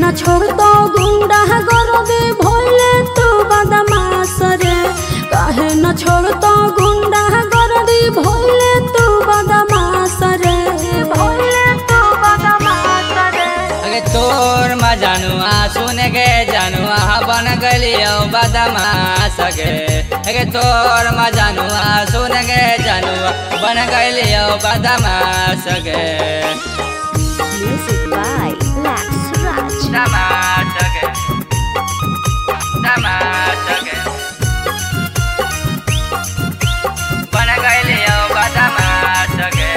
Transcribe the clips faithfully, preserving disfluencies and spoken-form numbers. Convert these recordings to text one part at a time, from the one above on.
न छोड़तो गुंडा गरदे भइले तू बदमाश रे। काहे न छोड़तो गुंडा गरदे भइले तू बदमाश रे, भइले तू बदमाश रे। अगे तोर मा जानुआ सुन के जानुआ बन गलियो बदमाश गे। अगे तोर मा जानुआ सुन के जानुआ बन गलियो बदमाश गे। Music by Lax Raj. Damash गे, damash गे, बन गलियो बदमाश गे,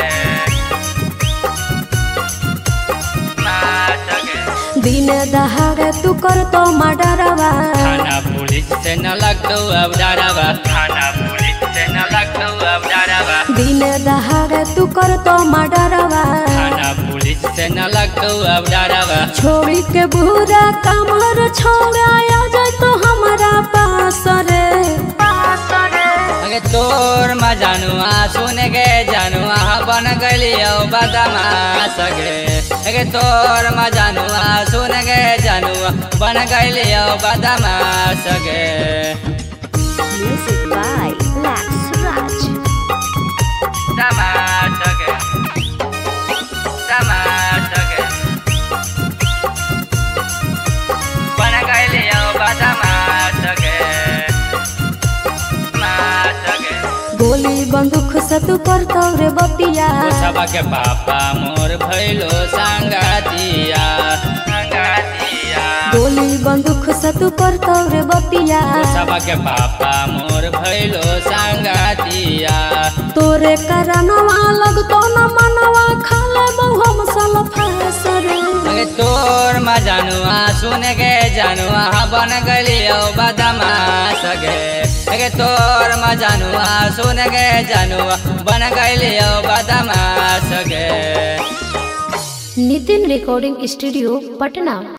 माश गे। दिन दहाड़े तू करतो मर्डरवा, थाना पुलिस से न लगतो अब डरवा, थाना पुलिस से न लगतो अब डरवा। दिन दहाड़े तू करतो मर्डरवा, थाना पुलिस से न लगतो अब डरवा। छोड़ी के बुरा काम हर छोड़ा आ जाए तो हमारा पास रे, पास रे। अगे तोर मा जानुआ सुन के जानुआ बन गलियो बदमाश गे। अगे तोर मा जानुआ सुन के जानुआ बन गलियो बदमाश गे। Music by Lax Raj. दमाश गे, दमाश गे, बन गलियो बदमाश गे, माश गे। गोली बंदूक से तू करतो रे बतिया, सबा के पापा मोर भइलो संगातिया, संगातिया। गोली बंदूक से तू करतो रे बतिया, सबा के पापा मोर भइलो संगातिया। तोरे करनवा लगतो न मनवा खाले बहु हम सल फसरे। अगे तोर मा जानुआ सुन के जानुआ बन गलियो बदमाश गे। अगे तोर मा जानुआ सुन के जानुआ बन गलियो बदमाश गे। Nitin recording studio Patna.